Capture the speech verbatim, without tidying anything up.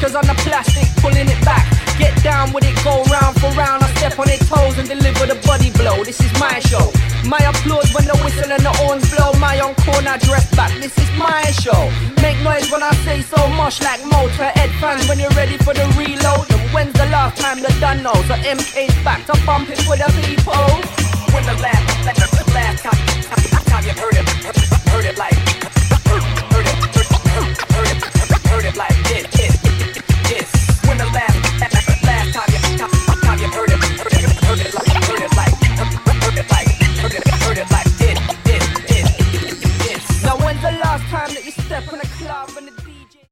fingers on the plastic, pulling it back. Get down with it, go round for round. I step on their toes and deliver the body blow. This is my show. My applause when the whistle and the horns blow. My encore now dress back. This is my show. Make noise when I say so much, like Motorhead fans when you're ready for the reload. And when's the last time they done know? So M K's back to pump it for the people. When the last, last, last time, time you heard it, heard it like.